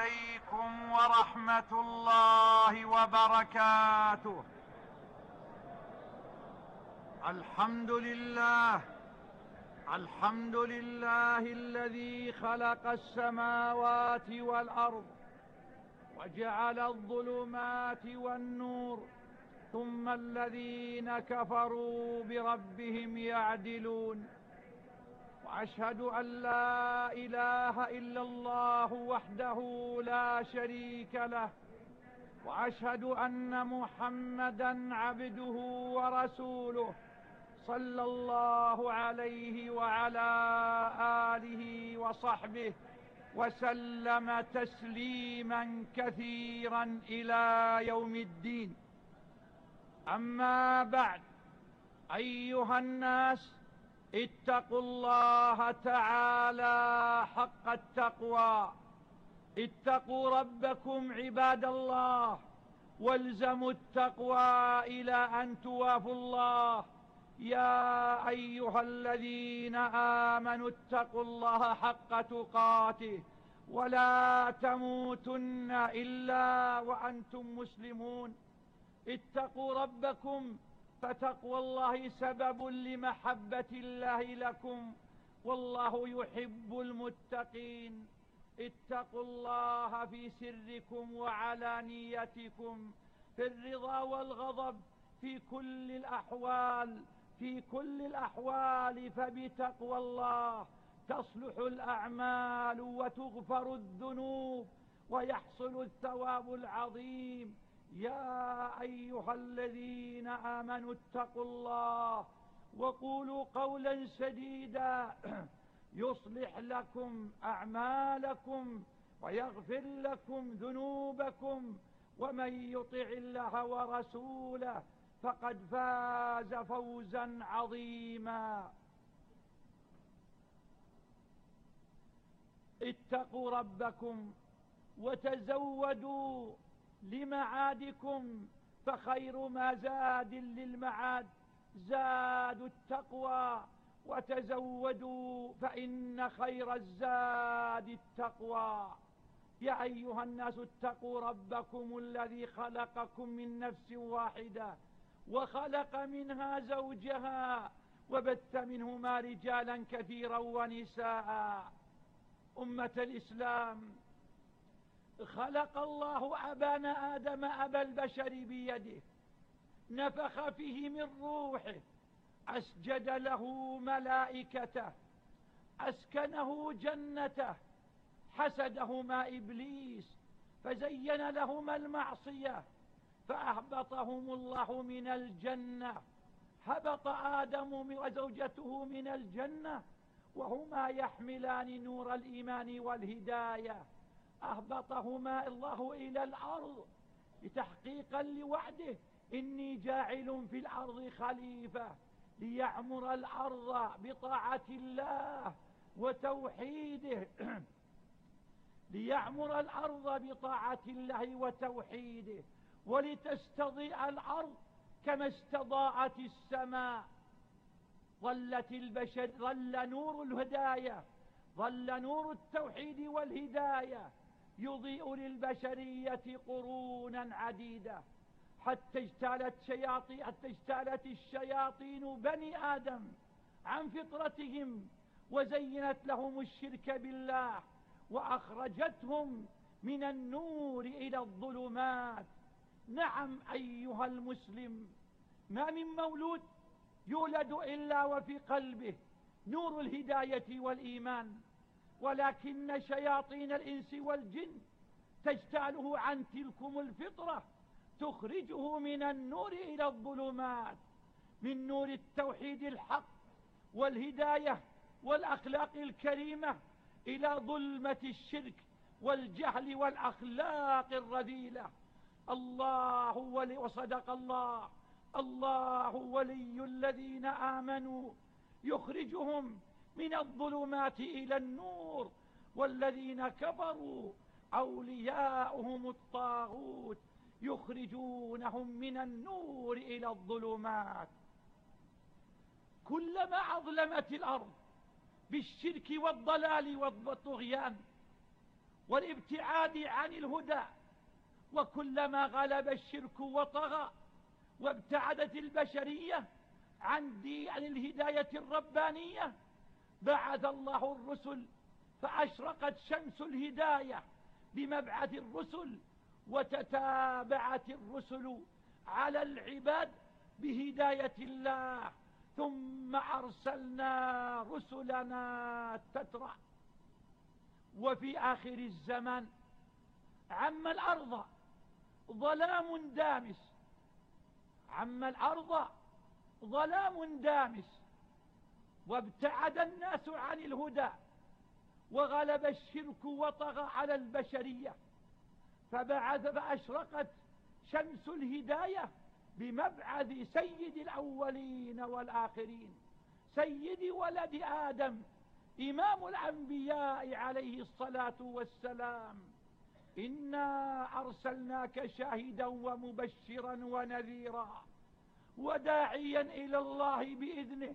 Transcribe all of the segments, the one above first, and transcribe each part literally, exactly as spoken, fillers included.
عليكم ورحمة الله وبركاته. الحمد لله الحمد لله الذي خلق السماوات والأرض وجعل الظلمات والنور، ثم الذين كفروا بربهم يعدلون. وأشهد أن لا إله إلا الله وحده لا شريك له، وأشهد أن محمدا عبده ورسوله صلى الله عليه وعلى آله وصحبه وسلم تسليما كثيرا إلى يوم الدين. أما بعد، أيها الناس، اتقوا الله تعالى حق التقوى. اتقوا ربكم عباد الله، والزموا التقوى إلى أن توافوا الله. يا أيها الذين آمنوا اتقوا الله حق تقاته ولا تموتن إلا وأنتم مسلمون. اتقوا ربكم، فتقوى الله سبب لمحبة الله لكم، والله يحب المتقين. اتقوا الله في سركم وعلانيتكم، في الرضا والغضب، في كل الأحوال في كل الأحوال فبتقوى الله تصلح الأعمال وتغفر الذنوب ويحصل الثواب العظيم. يا أيها الذين آمنوا اتقوا الله وقولوا قولا سديدا يصلح لكم أعمالكم ويغفر لكم ذنوبكم، ومن يطع الله ورسوله فقد فاز فوزا عظيما. اتقوا ربكم وتزودوا لمعادكم، فخير ما زاد للمعاد زاد التقوى، وتزودوا فإن خير الزاد التقوى. يا أيها الناس، اتقوا ربكم الذي خلقكم من نفس واحدة وخلق منها زوجها وبث منهما رجالا كثيرا ونساء. أمة الإسلام، خلق الله أبانا آدم أبا البشر بيده، نفخ فيه من روحه، أسجد له ملائكته، أسكنه جنته. حسدهما إبليس فزين لهما المعصية فأهبطهم الله من الجنة. هبط آدم وزوجته من الجنة وهما يحملان نور الإيمان والهداية، أهبطهما الله إلى الأرض لتحقيقا لوعده: إني جاعل في الأرض خليفة ليعمر الأرض بطاعة الله وتوحيده ليعمر الأرض بطاعة الله وتوحيده ولتستضيء الأرض كما استضاءت السماء. ظلت البشر ظل نور الهداية ظل نور التوحيد والهداية يضيء للبشرية قرونا عديدة، حتى اجتالت شياطين حتى اجتالت الشياطين بني آدم عن فطرتهم، وزينت لهم الشرك بالله، وأخرجتهم من النور إلى الظلمات. نعم أيها المسلم، ما من مولود يولد إلا وفي قلبه نور الهداية والإيمان، ولكن شياطين الإنس والجن تجتاله عن تلكم الفطرة، تخرجه من النور إلى الظلمات، من نور التوحيد الحق والهداية والأخلاق الكريمة إلى ظلمة الشرك والجهل والأخلاق الرذيلة. الله ولي وصدق الله الله ولي الذين آمنوا يخرجهم من الظلمات إلى النور، والذين كفروا أولياؤهم الطاغوت يخرجونهم من النور إلى الظلمات. كلما أظلمت الأرض بالشرك والضلال والطغيان والابتعاد عن الهدى. وكلما غلب الشرك وطغى وابتعدت البشرية عن, دي عن الهداية الربانية بعث الله الرسل، فأشرقت شمس الهداية بمبعث الرسل، وتتابعت الرسل على العباد بهداية الله، ثم أرسلنا رسلنا تترى. وفي آخر الزمان عم الأرض ظلام دامس، عم الأرض ظلام دامس، وابتعد الناس عن الهدى، وغلب الشرك وطغى على البشرية، فبعث فأشرقت شمس الهداية بمبعث سيد الأولين والآخرين، سيد ولد آدم، إمام الأنبياء عليه الصلاة والسلام. إنا أرسلناك شاهدا ومبشرا ونذيرا وداعيا إلى الله بإذنه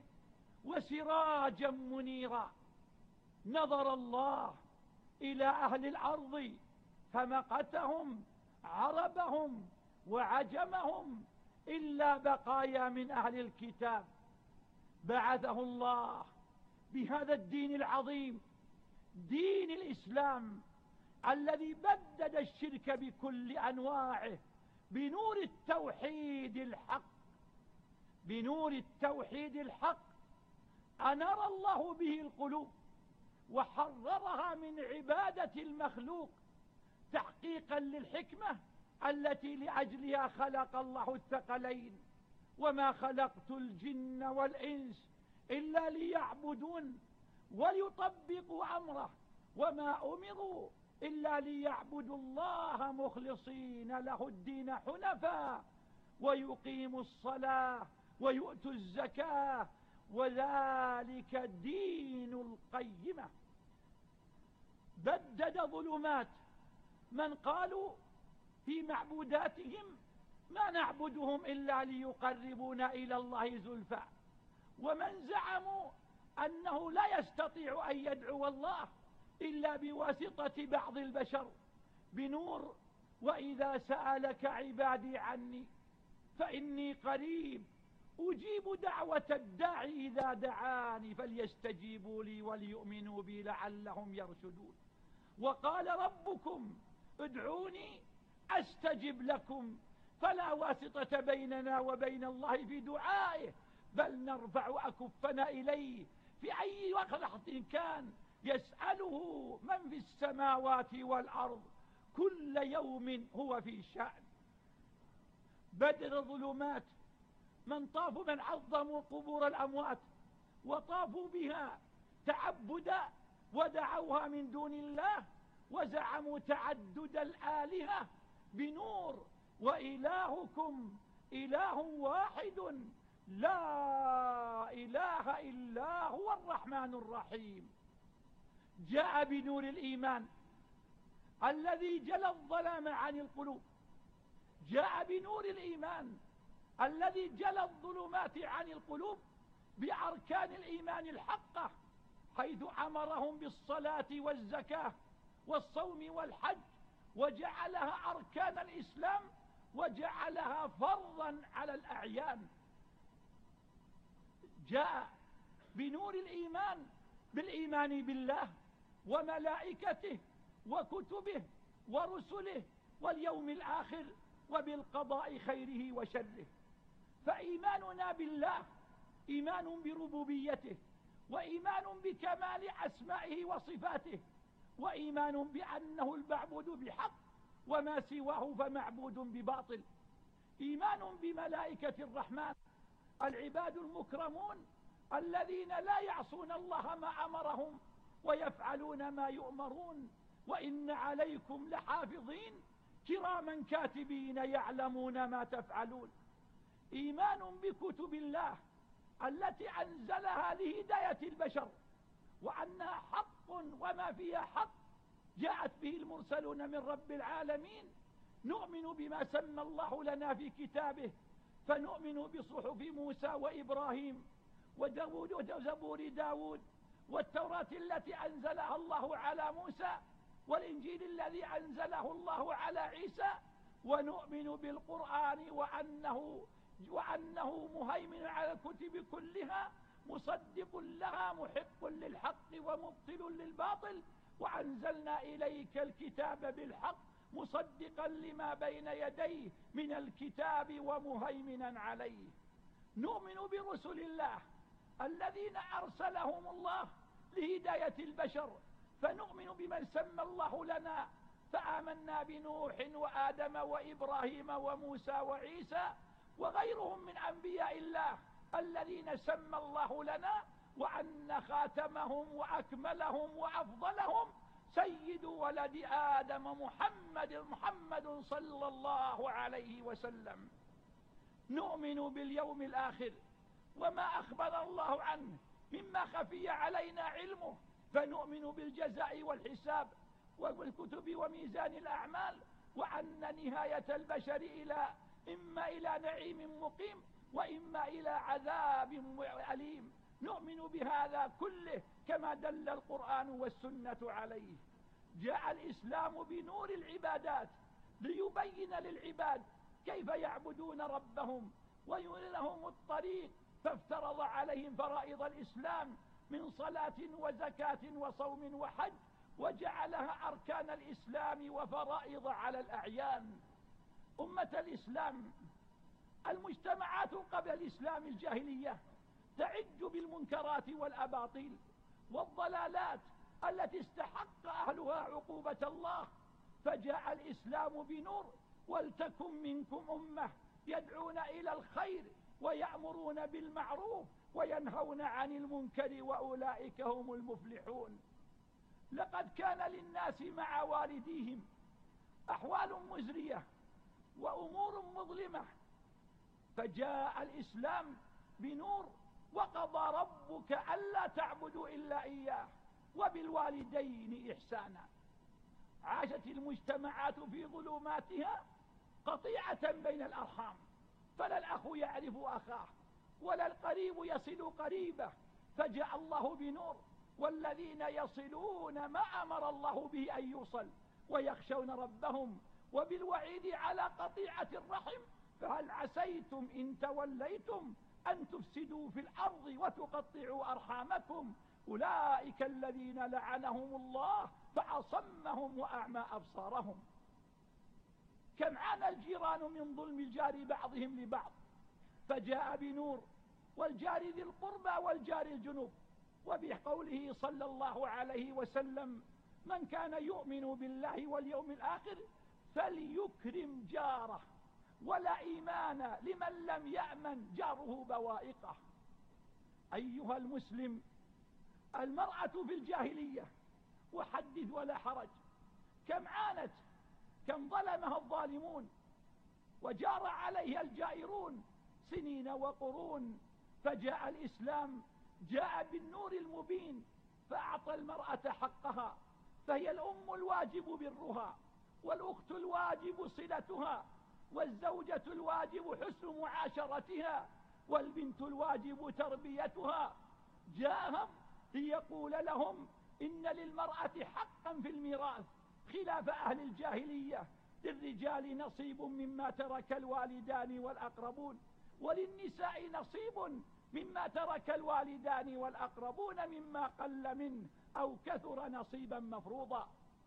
وسراجا منيرا. نظر الله إلى أهل الأرض فمقتهم عربهم وعجمهم إلا بقايا من أهل الكتاب. بعثه الله بهذا الدين العظيم، دين الإسلام، الذي بدد الشرك بكل أنواعه بنور التوحيد الحق، بنور التوحيد الحق أنار الله به القلوب وحررها من عبادة المخلوق، تحقيقا للحكمة التي لأجلها خلق الله الثقلين: وما خلقت الجن والإنس إلا ليعبدون وليطبقوا أمره، وما أمروا إلا ليعبدوا الله مخلصين له الدين حنفاء ويقيموا الصلاة ويؤتوا الزكاة وذلك دين القيمة. بدد ظلمات من قالوا في معبوداتهم: ما نعبدهم إلا ليقربونا إلى الله زلفى، ومن زعموا أنه لا يستطيع أن يدعو الله إلا بواسطة بعض البشر بنور: وإذا سألك عبادي عني فإني قريب أجيب دعوة الداعي إذا دعاني فليستجيبوا لي وليؤمنوا بي لعلهم يرشدون. وقال ربكم ادعوني أستجب لكم، فلا واسطة بيننا وبين الله في دعائه، بل نرفع أكفنا إليه في أي وقت كان، يسأله من في السماوات والأرض كل يوم هو في شأن. بدر الظلمات من طافوا من عظموا قبور الأموات وطافوا بها تعبدا ودعوها من دون الله وزعموا تعدد الآلهة بنور: وإلهكم إله واحد لا إله إلا هو الرحمن الرحيم. جاء بنور الإيمان الذي جلى الظلام عن القلوب، جاء بنور الإيمان الذي جلى الظلمات عن القلوب بأركان الإيمان الحقة، حيث أمرهم بالصلاة والزكاة والصوم والحج، وجعلها أركان الإسلام وجعلها فرضا على الأعيان. جاء بنور الإيمان بالإيمان بالله وملائكته وكتبه ورسله واليوم الآخر وبالقضاء خيره وشره. فإيماننا بالله إيمان بربوبيته، وإيمان بكمال أسمائه وصفاته، وإيمان بأنه المعبود بحق وما سواه فمعبود بباطل. إيمان بملائكة الرحمن العباد المكرمون الذين لا يعصون الله ما أمرهم ويفعلون ما يؤمرون: وإن عليكم لحافظين كراما كاتبين يعلمون ما تفعلون. إيمان بكتب الله التي أنزلها لهداية البشر، وأنها حق وما فيها حق جاءت به المرسلون من رب العالمين. نؤمن بما سمى الله لنا في كتابه، فنؤمن بصحف موسى وإبراهيم وداود وزبور داود والتوراة التي أنزلها الله على موسى والإنجيل الذي أنزله الله على عيسى، ونؤمن بالقرآن وأنه, وأنه مهيمن على الكتب كلها، مصدق لها، محق للحق ومبطل للباطل، وأنزلنا إليك الكتاب بالحق مصدقا لما بين يديه من الكتاب ومهيمنا عليه. نؤمن برسل الله الذين أرسلهم الله لهداية البشر، فنؤمن بمن سمى الله لنا، فآمنا بنوح وآدم وإبراهيم وموسى وعيسى وغيرهم من أنبياء الله الذين سمى الله لنا، وأن خاتمهم وأكملهم وأفضلهم سيد ولد آدم محمد محمد صلى الله عليه وسلم. نؤمن باليوم الآخر وما أخبر الله عنه مما خفي علينا علمه، فنؤمن بالجزاء والحساب والكتب وميزان الأعمال، وأن نهاية البشر إلى إما إلى نعيم مقيم وإما إلى عذاب أليم. نؤمن بهذا كله كما دل القرآن والسنة عليه. جاء الإسلام بنور العبادات ليبين للعباد كيف يعبدون ربهم ويريهم الطريق، فافترض عليهم فرائض الإسلام من صلاة وزكاة وصوم وحج، وجعلها أركان الإسلام وفرائض على الأعيان. أمة الإسلام، المجتمعات قبل الإسلام الجاهلية تعج بالمنكرات والأباطيل والضلالات التي استحق أهلها عقوبة الله، فجاء الإسلام بنور: ولتكن منكم أمة يدعون إلى الخير ويأمرون بالمعروف وينهون عن المنكر وأولئك هم المفلحون. لقد كان للناس مع والديهم أحوال مزرية وأمور مظلمة، فجاء الإسلام بنور: وقضى ربك ألا تعبدوا إلا إياه وبالوالدين إحسانا. عاشت المجتمعات في ظلماتها قطيعة بين الأرحام، فلا الأخ يعرف أخاه ولا القريب يصل قريبه، فجاء الله بنور: والذين يصلون ما أمر الله به أن يوصل ويخشون ربهم، وبالوعيد على قطيعة الرحم: فهل عسيتم إن توليتم أن تفسدوا في الأرض وتقطعوا أرحامكم، أولئك الذين لعنهم الله فأصمهم وأعمى أبصارهم. كم عانى الجيران من ظلم الجار بعضهم لبعض، فجاء بنور: والجار ذي القربى والجار الجنوب. وبقوله صلى الله عليه وسلم: من كان يؤمن بالله واليوم الآخر فليكرم جاره، ولا إيمان لمن لم يأمن جاره بوائقه. أيها المسلم، المرأة في الجاهلية وحدث ولا حرج كم عانت، كم ظلمها الظالمون وجار عليها الجائرون سنين وقرون، فجاء الإسلام جاء بالنور المبين فأعطى المرأة حقها، فهي الأم الواجب برها، والأخت الواجب صلتها، والزوجة الواجب حسن معاشرتها، والبنت الواجب تربيتها. جاءهم ليقول لهم إن للمرأة حقا في الميراث خلاف أهل الجاهلية: للرجال نصيب مما ترك الوالدان والأقربون، وللنساء نصيب مما ترك الوالدان والأقربون مما قل منه أو كثر نصيبا مفروضا.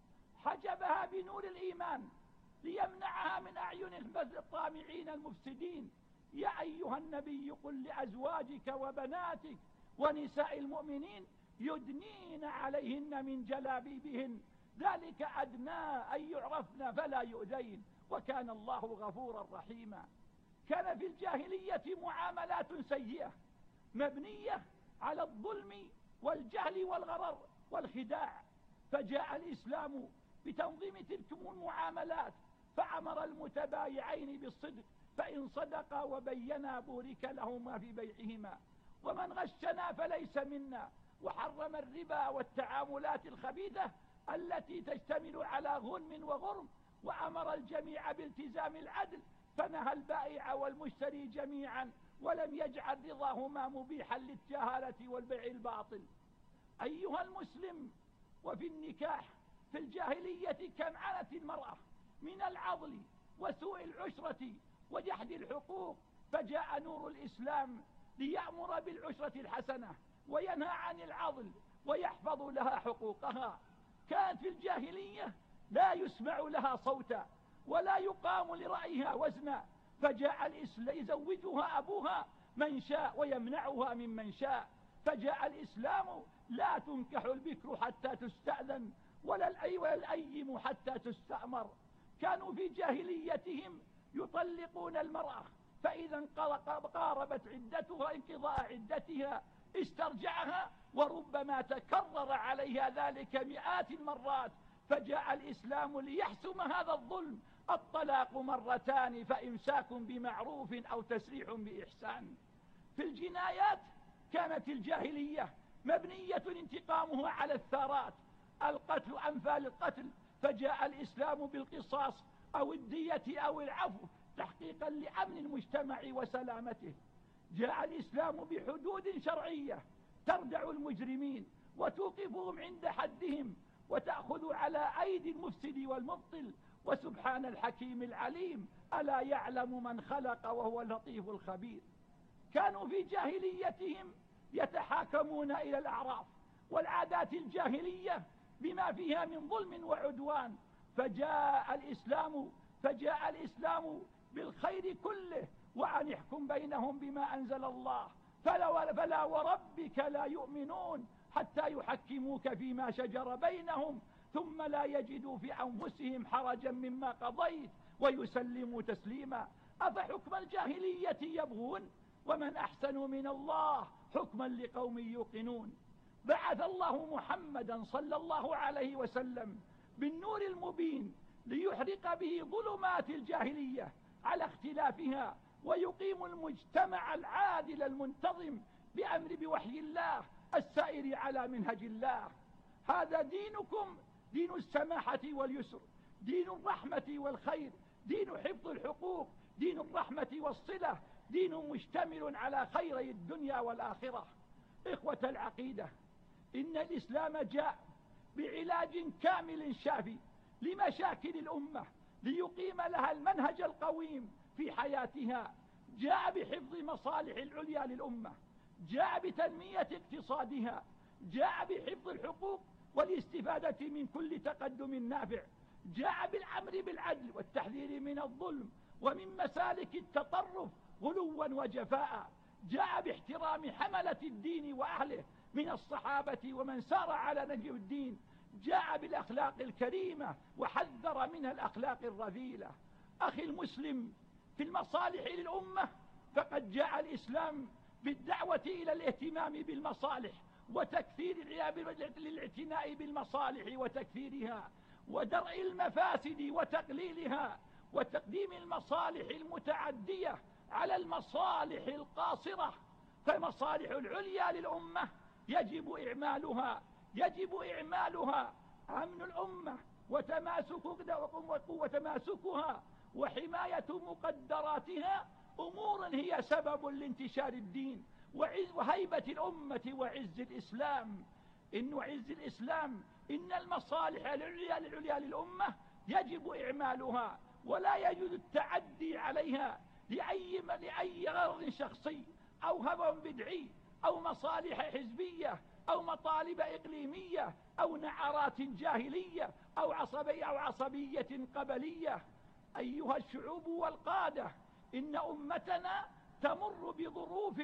حجبها بنور الإيمان ليمنعها من أعين الطامعين المفسدين. يا أيها النبي قل لأزواجك وبناتك ونساء المؤمنين يدنين عليهن من جلابيبهن، ذلك أدنى أن يعرفن فلا يؤذين، وكان الله غفورا رحيما. كان في الجاهلية معاملات سيئة مبنية على الظلم والجهل والغرر والخداع، فجاء الإسلام بتنظيم تلك المعاملات، فأمر المتبايعين بالصدق، فإن صدقا وبينا بورك لهما في بيعهما، ومن غشنا فليس منا، وحرم الربا والتعاملات الخبيثة التي تشتمل على غنم وغرم، وأمر الجميع بالتزام العدل، فنهى البائع والمشتري جميعا، ولم يجعل رضاهما مبيحا للجهالة والبيع الباطل. أيها المسلم، وفي النكاح في الجاهلية كم عانت المرأة من العضل وسوء العشرة وجحد الحقوق، فجاء نور الإسلام ليأمر بالعشرة الحسنة وينهى عن العضل ويحفظ لها حقوقها. كانت في الجاهلية لا يسمع لها صوتا ولا يقام لرأيها وزنا، فجاء الإسلام يزوجها أبوها من شاء ويمنعها ممن شاء. فجاء الإسلام لا تنكح البكر حتى تستأذن ولا الأي ولا الأيم حتى تستأمر. كانوا في جاهليتهم يطلقون المرأة، فإذا قاربت عدتها انقضاء عدتها استرجعها، وربما تكرر عليها ذلك مئات المرات. فجاء الإسلام ليحسم هذا الظلم: الطلاق مرتان فإمساك بمعروف أو تسريح بإحسان. في الجنايات كانت الجاهلية مبنية انتقامها على الثارات، القتل أمثال القتل، فجاء الإسلام بالقصاص أو الدية أو العفو تحقيقا لأمن المجتمع وسلامته. جاء الإسلام بحدود شرعية تردع المجرمين وتوقفهم عند حدهم وتأخذ على أيدي المفسد والمبطل. وسبحان الحكيم العليم، ألا يعلم من خلق وهو اللطيف الخبير. كانوا في جاهليتهم يتحاكمون إلى الأعراف والعادات الجاهلية بما فيها من ظلم وعدوان، فجاء الإسلام فجاء الإسلام بالخير كله، وأن يحكم بينهم بما أنزل الله. فلا, فلا وربك لا يؤمنون حتى يحكموك فيما شجر بينهم ثم لا يجدوا في أنفسهم حرجا مما قضيت ويسلموا تسليما. أفحكم الجاهلية يبغون ومن أحسن من الله حكما لقوم يوقنون. بعث الله محمدا صلى الله عليه وسلم بالنور المبين ليحرق به ظلمات الجاهلية على اختلافها ويقيم المجتمع العادل المنتظم بأمر بوحي الله السائر على منهج الله. هذا دينكم دين السماحة واليسر، دين الرحمة والخير، دين حفظ الحقوق، دين الرحمة والصلة، دين مشتمل على خيري الدنيا والآخرة. إخوة العقيدة، إن الإسلام جاء بعلاج كامل شافي لمشاكل الأمة ليقيم لها المنهج القويم في حياتها. جاء بحفظ مصالح العليا للأمة، جاء بتنمية اقتصادها، جاء بحفظ الحقوق والاستفادة من كل تقدم نافع، جاء بالأمر بالعدل والتحذير من الظلم ومن مسالك التطرف غلوا وجفاء، جاء باحترام حملة الدين وأهله من الصحابة ومن سار على نهج الدين، جاء بالأخلاق الكريمة وحذر منها الأخلاق الرذيلة. أخي المسلم، في المصالح للأمة فقد جاء الإسلام بالدعوة إلى الاهتمام بالمصالح وتكثير للاعتناء بالمصالح وتكثيرها ودرء المفاسد وتقليلها وتقديم المصالح المتعدية على المصالح القاصرة. فالمصالح العليا للأمة يجب إعمالها يجب إعمالها أمن الأمة وتماسك وتماسكها وحماية مقدراتها أمور هي سبب لانتشار الدين وهيبة الأمة وعز الإسلام. إن عز الإسلام إن المصالح العليا للعليا للأمة يجب إعمالها ولا يجوز التعدي عليها لأي لأي غرض شخصي أو هوى بدعي أو مصالح حزبية أو مطالب إقليمية أو نعرات جاهلية أو عصبية أو عصبية قبلية. أيها الشعوب والقادة، إن أمتنا تمر بظروف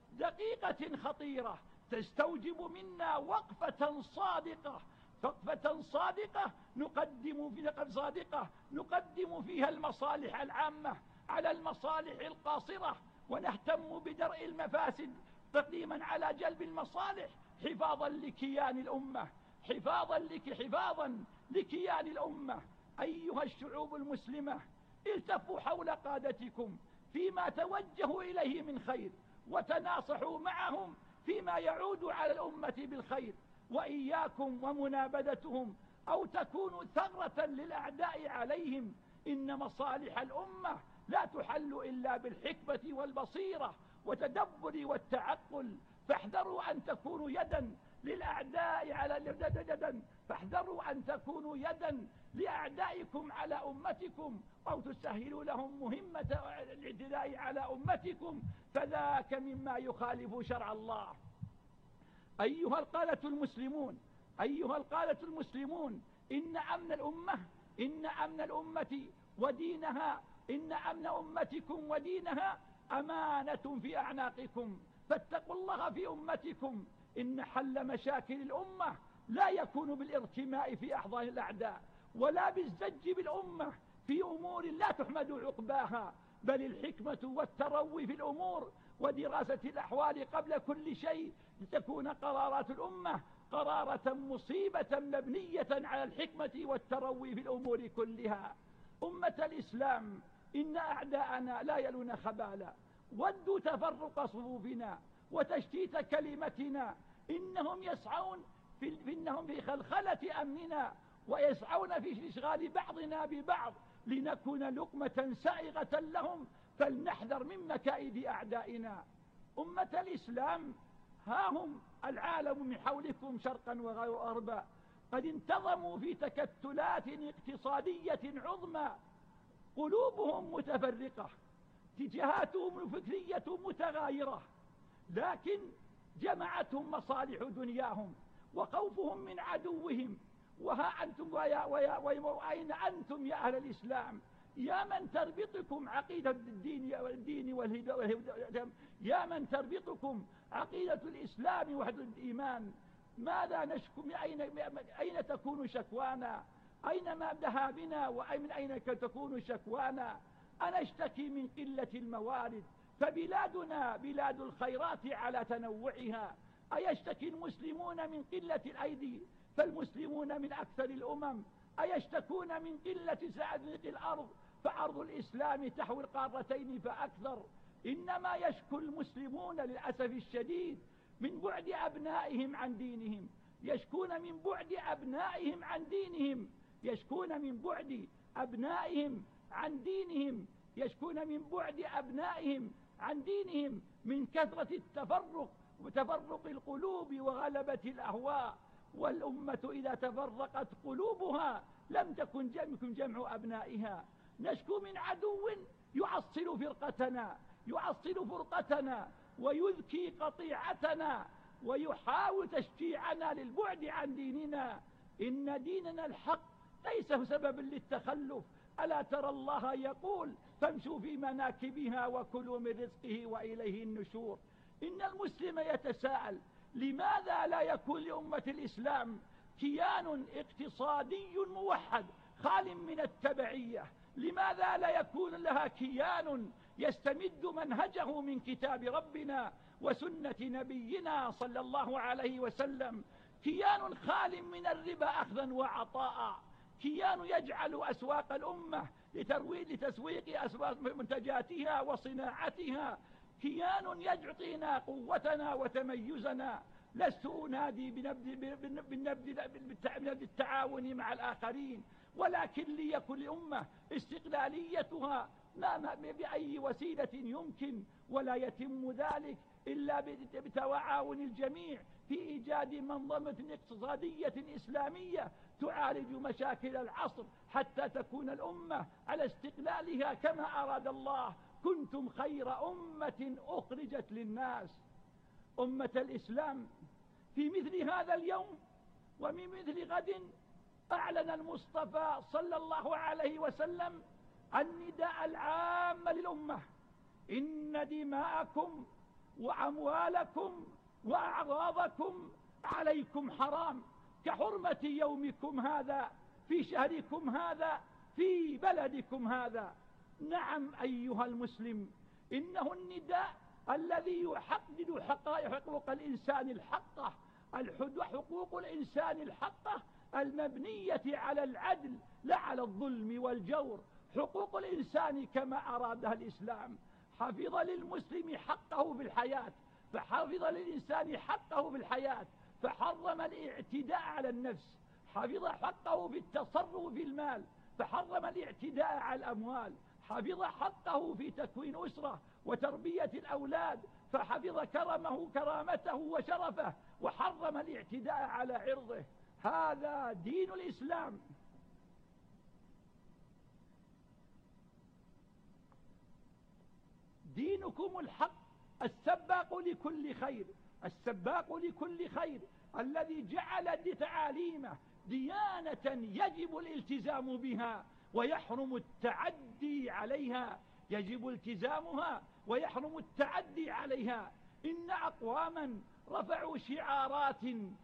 دقيقة خطيرة تستوجب منا وقفة صادقة وقفة صادقة نقدم في صادقة نقدم فيها المصالح العامة على المصالح القاصرة، ونهتم بدرء المفاسد تقديما على جلب المصالح حفاظا لكيان الأمة حفاظا لك حفاظا لكيان الأمة. أيها الشعوب المسلمة، التفوا حول قادتكم فيما توجهوا إليه من خير وتناصحوا معهم فيما يعود على الأمة بالخير، وإياكم ومنابذتهم أو تكونوا ثغرة للأعداء عليهم. إن مصالح الأمة لا تحل إلا بالحكمة والبصيرة والتدبر والتعقل، فاحذروا أن تكونوا يدا للأعداء على يدا، فاحذروا أن تكونوا يدا لأعدائكم على أمتكم أو تسهلوا لهم مهمة الاعتداء على أمتكم، فذاك مما يخالف شرع الله. أيها القادة المسلمون أيها القادة المسلمون إن أمن الأمة إن أمن الأمة ودينها إن أمن أمتكم ودينها أمانة في أعناقكم، فاتقوا الله في أمتكم. إن حل مشاكل الأمة لا يكون بالارتماء في أحضان الأعداء، ولا بالزج بالأمة في أمور لا تحمد عقباها، بل الحكمة والتروي في الأمور ودراسة الأحوال قبل كل شيء، لتكون قرارات الأمة قرارة مصيبة مبنية على الحكمة والتروي في الأمور كلها. أمة الإسلام، إن أعداءنا لا يلون خبالا، ودوا تفرق صفوفنا وتشتيت كلمتنا. إنهم يسعون في إنهم في خلخلة أمننا، ويسعون في إشغال بعضنا ببعض لنكون لقمة سائغة لهم، فلنحذر من مكائد أعدائنا. أمة الإسلام، ها هم العالم من حولكم شرقا وغربا قد انتظموا في تكتلات اقتصادية عظمى، قلوبهم متفرقة، اتجاهاتهم الفكرية متغايرة، لكن جمعتهم مصالح دنياهم وخوفهم من عدوهم. وها أنتم ويا ويا ويا أين أنتم يا أهل الإسلام؟ يا من تربطكم عقيدة الدين والدين والهدى، يا من تربطكم عقيدة الإسلام وحدة الإيمان، ماذا نشكو؟ أين أين تكون شكوانا؟ أين ما ذهابنا؟ ومن أين تكون شكوانا؟ أنا اشتكي من قلة الموارد، فبلادنا بلاد الخيرات على تنوعها. أيشتكي المسلمون من قلة الأيدي؟ فالمسلمون من أكثر الأمم. أيشتكون من قلة سعة الأرض؟ فأرض الإسلام تحوي القارتين فأكثر. إنما يشكو المسلمون للأسف الشديد من بعد أبنائهم عن دينهم، يشكون من بعد أبنائهم عن دينهم يشكون من بعد أبنائهم عن دينهم يشكون من بعد أبنائهم عن دينهم من كثرة التفرق وتفرق القلوب وغلبة الأهواء. والأمة إذا تفرقت قلوبها لم تكن جمع أبنائها. نشكو من عدو يعصل فرقتنا يعصل فرقتنا ويذكي قطيعتنا ويحاول تشجيعنا للبعد عن ديننا. إن ديننا الحق ليس سببا للتخلف. ألا ترى الله يقول: فامشوا في مناكبها وكلوا من رزقه وإليه النشور. إن المسلم يتساءل: لماذا لا يكون لأمة الإسلام كيان اقتصادي موحد خال من التبعية؟ لماذا لا يكون لها كيان يستمد منهجه من كتاب ربنا وسنة نبينا صلى الله عليه وسلم؟ كيان خال من الربا أخذا وعطاء، كيان يجعل أسواق الأمة لترويج لتسويق أسواق منتجاتها وصناعتها، كيان يعطينا قوتنا وتميزنا. لست أنادي بنبذ التعاون مع الآخرين، ولكن ليكن لأمة استقلاليتها بأي وسيلة يمكن، ولا يتم ذلك إلا بتعاون الجميع في إيجاد منظومة اقتصادية إسلامية تعالج مشاكل العصر حتى تكون الأمة على استقلالها كما أراد الله. كنتم خير أمة أخرجت للناس. أمة الإسلام، في مثل هذا اليوم ومن مثل غد أعلن المصطفى صلى الله عليه وسلم النداء العام للأمة: إن دماءكم وأموالكم وأعراضكم عليكم حرام كحرمة يومكم هذا في شهركم هذا في بلدكم هذا. نعم أيها المسلم، إنه النداء الذي يحدد حقائق حقوق الإنسان الحقة حقوق الإنسان الحقة المبنية على العدل لا على الظلم والجور. حقوق الإنسان كما أرادها الإسلام: حفظ للمسلم حقه في الحياة، فحفظ للإنسان حقه في الحياة، فحرم الاعتداء على النفس، حفظ حقه في التصرف في المال، فحرم الاعتداء على الأموال، حفظ حقه في تكوين أسرة وتربية الأولاد، فحفظ كرمه كرامته وشرفه، وحرم الاعتداء على عرضه. هذا دين الإسلام. دينكم الحق السباق لكل خير، السباق لكل خير الذي جعل تعاليمه ديانة يجب الالتزام بها ويحرم التعدي عليها، يجب التزامها ويحرم التعدي عليها. إن أقواما رفعوا شعارات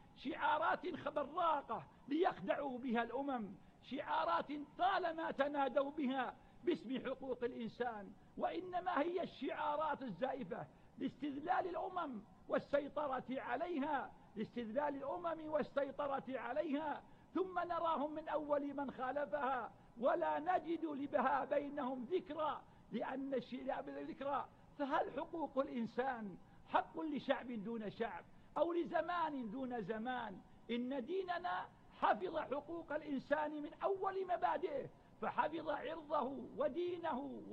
شعارات براقة ليخدعوا بها الأمم، شعارات طالما تنادوا بها باسم حقوق الإنسان، وإنما هي الشعارات الزائفة لاستذلال الأمم والسيطرة عليها، لاستذلال الأمم والسيطرة عليها. ثم نراهم من أول من خالفها، ولا نجد لبها بينهم ذكرى، لأن الشيء ذكرى. فهل حقوق الإنسان حق لشعب دون شعب أو لزمان دون زمان؟ إن ديننا حفظ حقوق الإنسان من أول مبادئه، فحفظ عرضه ودينه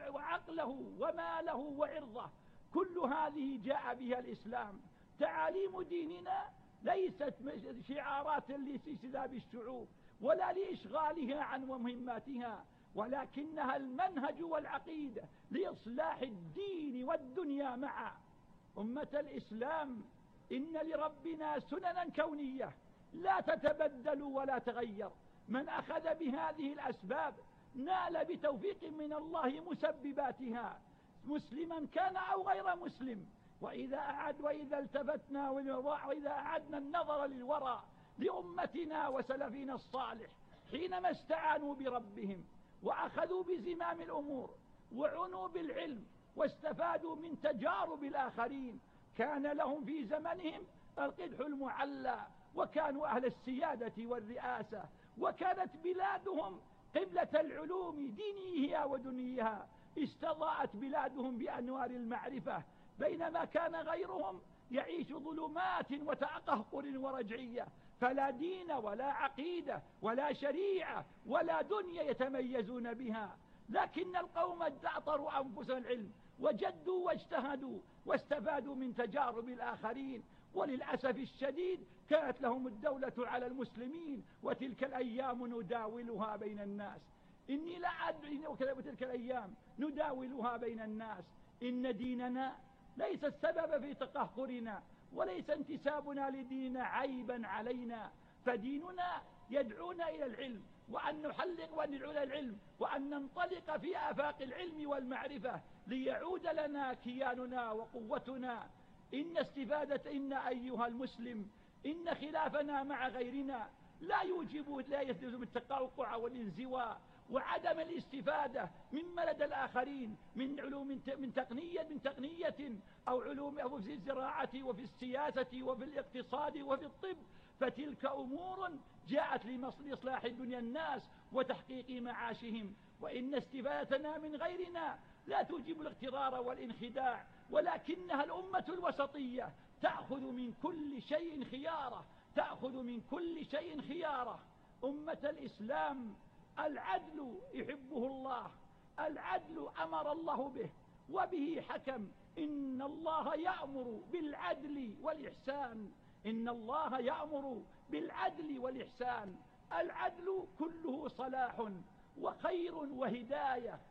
وعقله وماله وعرضه. كل هذه جاء بها الإسلام. تعاليم ديننا ليست شعارات لاستجلاب الشعوب ولا لإشغالها عن مهماتها، ولكنها المنهج والعقيدة لإصلاح الدين والدنيا معا. أمة الإسلام، إن لربنا سننا كونية لا تتبدل ولا تغير. من أخذ بهذه الأسباب نال بتوفيق من الله مسبباتها، مسلما كان أو غير مسلم. وإذا أعد وإذا التفتنا وإذا أعدنا النظر للوراء لأمتنا وسلفنا الصالح حينما استعانوا بربهم وأخذوا بزمام الأمور وعنوا بالعلم واستفادوا من تجارب الآخرين، كان لهم في زمنهم القدح المعلى، وكانوا أهل السيادة والرئاسة، وكانت بلادهم قبلة العلوم دينيها ودنيها. استضاءت بلادهم بأنوار المعرفة، بينما كان غيرهم يعيش ظلمات وتقهقر ورجعية، فلا دين ولا عقيدة ولا شريعة ولا دنيا يتميزون بها. لكن القوم اعطروا أنفسهم العلم وجدوا واجتهدوا واستفادوا من تجارب الآخرين، وللأسف الشديد كانت لهم الدولة على المسلمين، وتلك الأيام نداولها بين الناس. إني لا أدري وتلك الأيام نداولها بين الناس. إن ديننا ليس السبب في تقهقرنا، وليس انتسابنا لديننا عيبا علينا، فديننا يدعونا إلى العلم، وأن نحلق وأن ندعو إلى العلم، وأن ننطلق في آفاق العلم والمعرفة ليعود لنا كياننا وقوتنا. إن استفادة إن أيها المسلم إن خلافنا مع غيرنا لا يوجب لا يلزم التقوقع والانزواء وعدم الاستفادة مما لدى الآخرين من علوم من تقنية من تقنية أو علوم أو في الزراعة وفي السياسة وفي الاقتصاد وفي الطب، فتلك أمور جاءت لإصلاح دنيا الناس وتحقيق معاشهم. وإن استفادتنا من غيرنا لا توجب الاغترار والانخداع، ولكنها الأمة الوسطية تأخذ من كل شيء خيارة، تأخذ من كل شيء خيارة. أمة الإسلام، العدل يحبه الله، العدل أمر الله به وبه حكم. إن الله يأمر بالعدل والإحسان، إن الله يأمر بالعدل والإحسان. العدل كله صلاح وخير وهداية،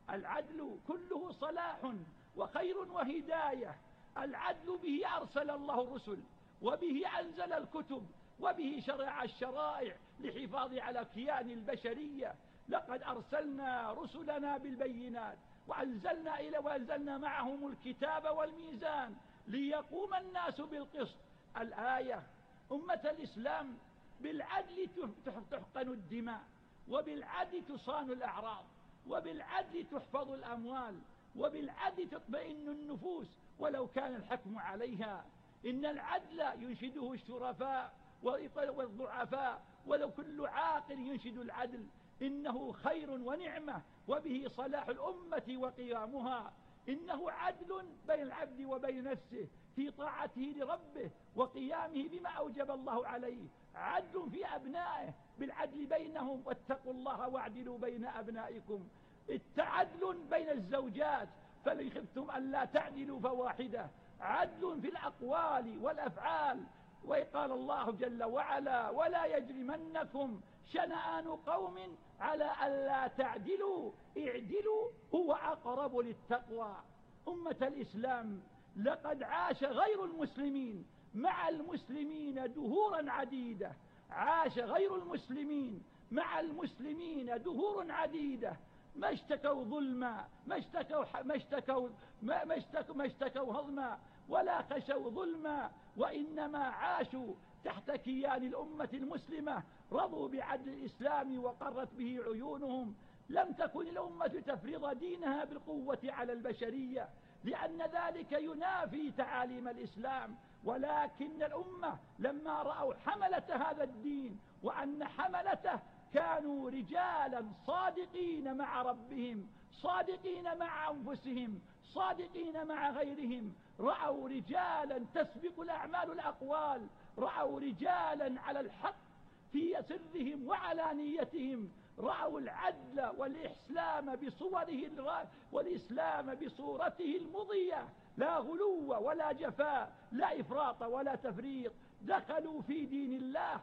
العدل كله صلاح وخير وهداية. العدل به أرسل الله الرسل، وبه أنزل الكتب، وبه شرع الشرائع لحفاظ على كيان البشرية. لقد أرسلنا رسلنا بالبينات وأنزلنا إلى وأنزلنا معهم الكتاب والميزان ليقوم الناس بالقسط. الآية. أمة الإسلام، بالعدل تحقن الدماء، وبالعدل تصان الأعراض، وبالعدل تحفظ الأموال، وبالعدل تطمئن النفوس ولو كان الحكم عليها. إن العدل ينشده الشرفاء والضعفاء، ولو كل عاقل ينشد العدل. إنه خير ونعمة، وبه صلاح الأمة وقيامها. إنه عدل بين العبد وبين نفسه في طاعته لربه وقيامه بما أوجب الله عليه. عدل في أبنائه بالعدل بينهم، واتقوا الله واعدلوا بين أبنائكم. التعدل بين الزوجات، فإن خفتم ألا تعدلوا فواحدة. عدل في الأقوال والأفعال. وقال الله جل وعلا ولا يجرمنكم شنآن قوم على ألا تعدلوا اعدلوا هو أقرب للتقوى. أمة الإسلام، لقد عاش غير المسلمين مع المسلمين دهورا عديدة. عاش غير المسلمين مع المسلمين دهور عديدة، ما اشتكوا ظلما، ما اشتكوا ما اشتكوا ما اشتكوا ما اشتكوا هضما، ولا خشوا ظلما، وإنما عاشوا تحت كيان الأمة المسلمة، رضوا بعدل الإسلام وقرت به عيونهم. لم تكن الأمة تفرض دينها بالقوة على البشرية، لأن ذلك ينافي تعاليم الإسلام، ولكن الأمة لما رأوا حملة هذا الدين وأن حملته كانوا رجالا صادقين مع ربهم، صادقين مع أنفسهم، صادقين مع غيرهم، رأوا رجالا تسبق الأعمال الأقوال، رأوا رجالا على الحق في سرهم وعلانيتهم، رأوا العدل والإسلام بصوره والإسلام بصورته المضية، لا غلو ولا جفاء، لا إفراط ولا تفريط. دخلوا في دين الله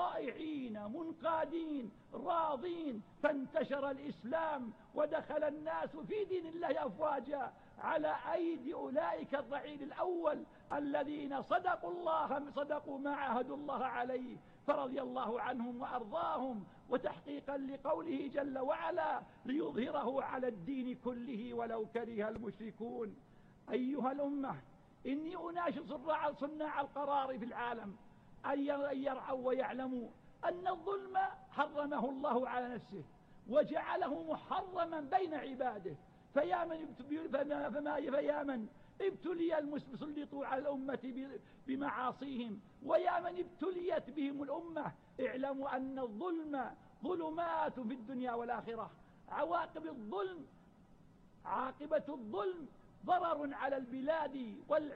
طائعين منقادين راضين، فانتشر الإسلام ودخل الناس في دين الله أفواجا على أيدي أولئك الرعيل الأول الذين صدقوا الله صدقوا ما عاهدوا الله عليه، فرضي الله عنهم وأرضاهم، وتحقيقا لقوله جل وعلا ليظهره على الدين كله ولو كره المشركون. أيها الأمة، إني أناشد صناع القرار في العالم أن يرعوا ويعلموا أن الظلم حرمه الله على نفسه وجعله محرما بين عباده، فيا من فما فيا من ابتلي المسلطون على الأمة بمعاصيهم، ويا من ابتليت بهم الأمة، اعلموا أن الظلم ظلمات في الدنيا والآخرة. عواقب الظلم عاقبة الظلم ضرر على البلاد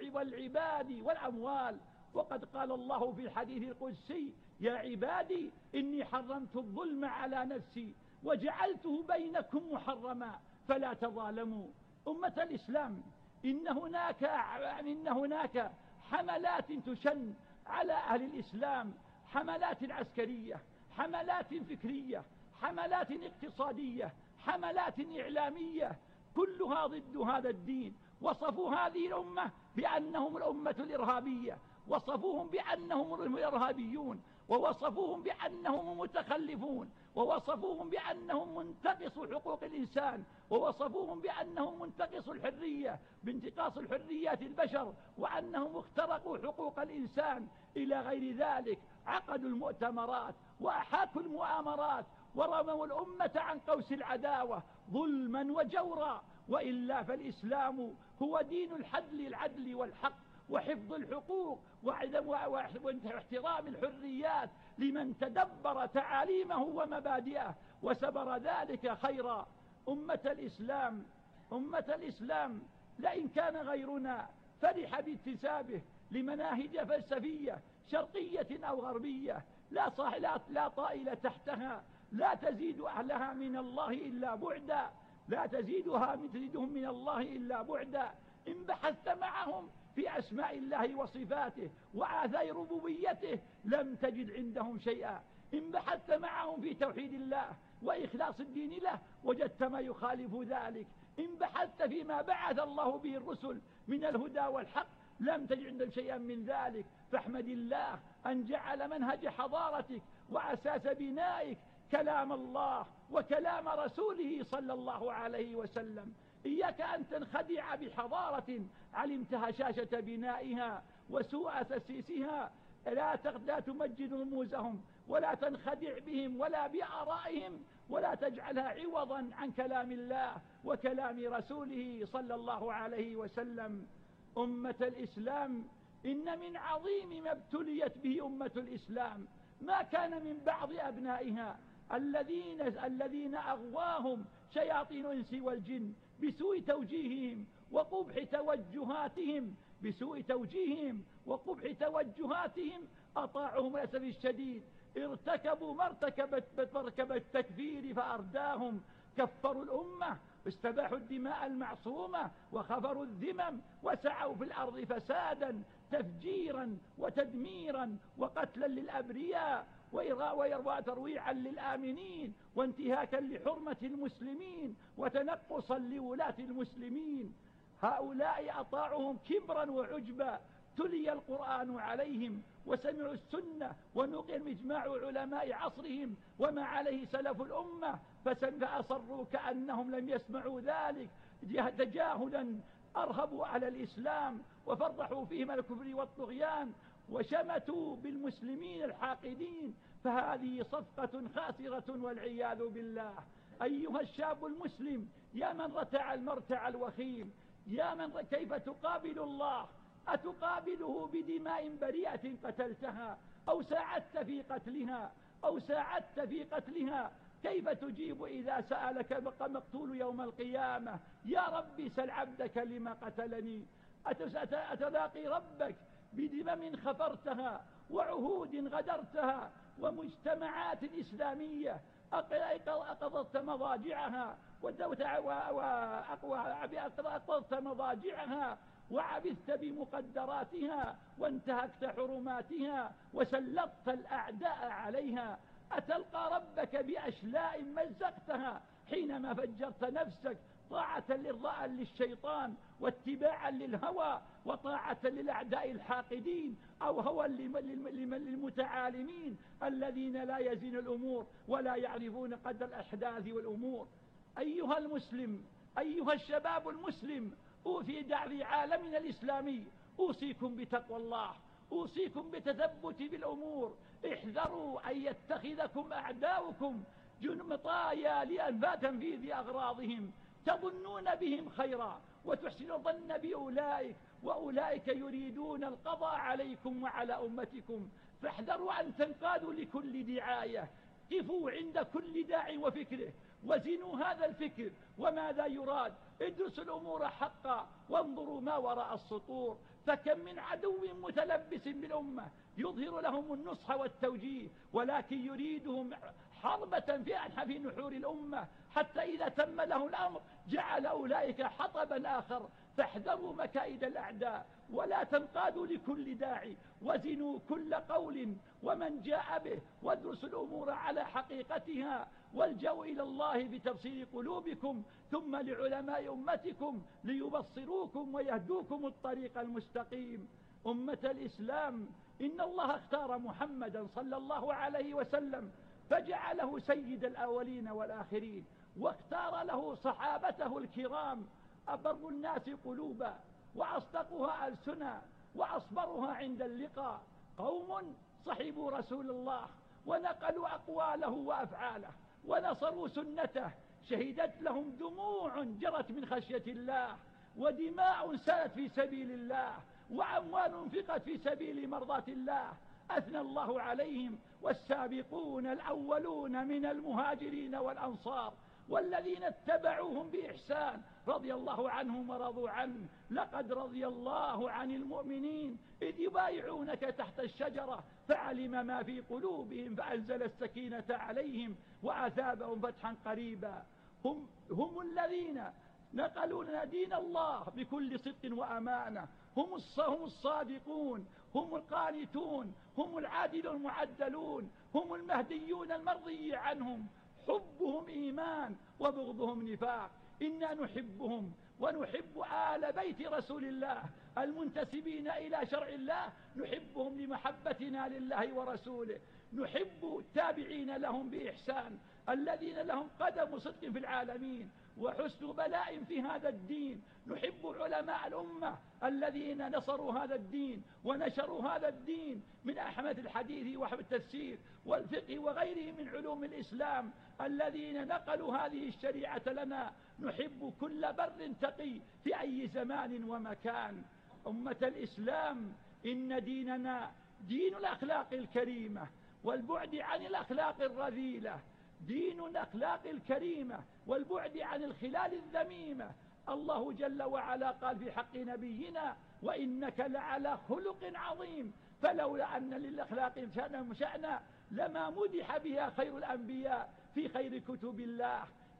والعباد والأموال. وقد قال الله في الحديث القدسي يا عبادي إني حرمت الظلم على نفسي وجعلته بينكم محرما فلا تظالموا. أمة الإسلام، إن هناك إن هناك حملات تشن على أهل الإسلام، حملات عسكرية، حملات فكرية، حملات اقتصادية، حملات إعلامية، كلها ضد هذا الدين. وصفوا هذه الأمة بأنهم الأمة الإرهابية، وصفوهم بأنهم الإرهابيون، ووصفوهم بأنهم متخلفون، ووصفوهم بأنهم منتقصوا حقوق الإنسان، ووصفوهم بأنهم منتقصوا الحرية بانتقاص الحريات البشر، وأنهم اخترقوا حقوق الإنسان إلى غير ذلك. عقدوا المؤتمرات وأحاكوا المؤامرات ورموا الأمة عن قوس العداوة ظلما وجورا. وإلا فالإسلام هو دين الحدل العدل والحق وحفظ الحقوق وعدم واحترام الحريات لمن تدبر تعاليمه ومبادئه وسبر ذلك خيرا. أمة الإسلام أمة الإسلام لئن كان غيرنا فرح بانتسابه لمناهج فلسفية شرقية أو غربية لا صح لا, لا طائل تحتها، لا تزيد أهلها من الله إلا بعدا، لا تزيدها تزيدهم من الله إلا بعدا. إن بحثت معهم في أسماء الله وصفاته وآثار ربوبيته لم تجد عندهم شيئا. إن بحثت معهم في توحيد الله وإخلاص الدين له وجدت ما يخالف ذلك. إن بحثت فيما بعث الله به الرسل من الهدى والحق لم تجد عندهم شيئا من ذلك. فاحمد الله أن جعل منهج حضارتك وأساس بنائك كلام الله وكلام رسوله صلى الله عليه وسلم. إياك أن تنخدع بحضارة علمت هشاشة بنائها وسوء تسيسها، لا لا تمجد رموزهم ولا تنخدع بهم ولا بآرائهم، ولا تجعلها عوضا عن كلام الله وكلام رسوله صلى الله عليه وسلم. أمة الإسلام، إن من عظيم ما ابتليت به أمة الإسلام ما كان من بعض أبنائها الذين الذين أغواهم شياطين الإنس والجن بسوء توجيههم وقبح توجهاتهم بسوء توجيههم وقبح توجهاتهم أطاعهم للأسف الشديد، ارتكبوا ما ارتكبت مركب التكفير فأرداهم، كفروا الأمة، استباحوا الدماء المعصومة، وخفروا الذمم، وسعوا في الأرض فسادا تفجيرا وتدميرا وقتلا للأبرياء وترويعا للآمنين وانتهاكا لحرمة المسلمين وتنقصا لولاة المسلمين. هؤلاء أطاعهم كبرا وعجبا، تلي القرآن عليهم وسمعوا السنة ونقل إجماع علماء عصرهم وما عليه سلف الأمة، فأصروا كأنهم لم يسمعوا ذلك تجاهلا، أرهبوا على الإسلام وفرحوا فيهم الكفر والطغيان وشمتوا بالمسلمين الحاقدين، فهذه صفقة خاسرة والعياذ بالله. أيها الشاب المسلم يا من رتع المرتع الوخيم، يا من كيف تقابل الله؟ أتقابله بدماء بريئة قتلتها أو ساعدت في قتلها أو ساعدت في قتلها؟ كيف تجيب إذا سألك مقتول يوم القيامة يا ربي سل عبدك لما قتلني؟ أتلاقي ربك بدمم خفرتها وعهود غدرتها ومجتمعات إسلامية أقضت مضاجعها وأقضت مضاجعها وعبثت بمقدراتها وانتهكت حرماتها وسلطت الأعداء عليها. أتلقى ربك بأشلاء مزقتها حينما فجرت نفسك طاعة للرأى للشيطان واتباعا للهوى وطاعة للأعداء الحاقدين أو هوى للمتعالمين الذين لا يزن الأمور ولا يعرفون قدر الأحداث والأمور. أيها المسلم، أيها الشباب المسلم، في دعوة عالمنا الإسلامي أوصيكم بتقوى الله، أوصيكم بتثبت بالأمور. احذروا أن يتخذكم أعداؤكم جنمطايا لأنفا تنفيذ أغراضهم، تظنون بهم خيرا وتحسن الظن بأولئك وأولئك يريدون القضاء عليكم وعلى أمتكم، فاحذروا أن تنقادوا لكل دعاية. قفوا عند كل داع وفكره وزنوا هذا الفكر وماذا يراد، ادرسوا الأمور حقا وانظروا ما وراء السطور. فكم من عدو متلبس بالأمة يظهر لهم النصح والتوجيه ولكن يريدهم حربة في أنحف نحور الأمة، حتى إذا تم له الأمر جعل أولئك حطبا آخر. فاحذروا مكائد الأعداء ولا تنقادوا لكل داعي، وزنوا كل قول ومن جاء به، وادرسوا الأمور على حقيقتها، والجوا إلى الله بتبصير قلوبكم ثم لعلماء أمتكم ليبصروكم ويهدوكم الطريق المستقيم. أمة الإسلام، إن الله اختار محمدا صلى الله عليه وسلم فجعله سيد الأولين والآخرين، واختار له صحابته الكرام أبر الناس قلوبا وأصدقها ألسنا وأصبرها عند اللقاء، قوم صحبوا رسول الله ونقلوا أقواله وأفعاله ونصروا سنته، شهدت لهم دموع جرت من خشية الله ودماء سالت في سبيل الله وأموال انفقت في سبيل مرضاة الله، أثنى الله عليهم. والسابقون الأولون من المهاجرين والأنصار والذين اتبعوهم بإحسان رضي الله عنهم ورضوا عنه. لقد رضي الله عن المؤمنين إذ يبايعونك تحت الشجرة فعلم ما في قلوبهم فأنزل السكينة عليهم وأثابهم فتحا قريبا. هم, هم الذين نقلوا لنا دين الله بكل صدق وأمانة، هم الصادقون، هم القانتون، هم العادل المعدلون، هم المهديون المرضي عنهم. حبهم إيمان وبغضهم نفاق. إنا نحبهم ونحب آل بيت رسول الله المنتسبين إلى شرع الله، نحبهم لمحبتنا لله ورسوله، نحب التابعين لهم بإحسان الذين لهم قدم صدق في العالمين وحسن بلاء في هذا الدين، نحب علماء الأمة الذين نصروا هذا الدين ونشروا هذا الدين من أحمد الحديث وحب التفسير والفقه وغيره من علوم الإسلام الذين نقلوا هذه الشريعة لنا. نحب كل بر تقي في أي زمان ومكان. أمة الإسلام، إن ديننا دين الأخلاق الكريمة والبعد عن الأخلاق الرذيلة، دين الأخلاق الكريمة والبعد عن الخلال الذميمة. الله جل وعلا قال في حق نبينا: وإنك لعلى خلق عظيم. فلولا أن للأخلاق شأنا لما مدح بها خير الأنبياء في خير كتب الله.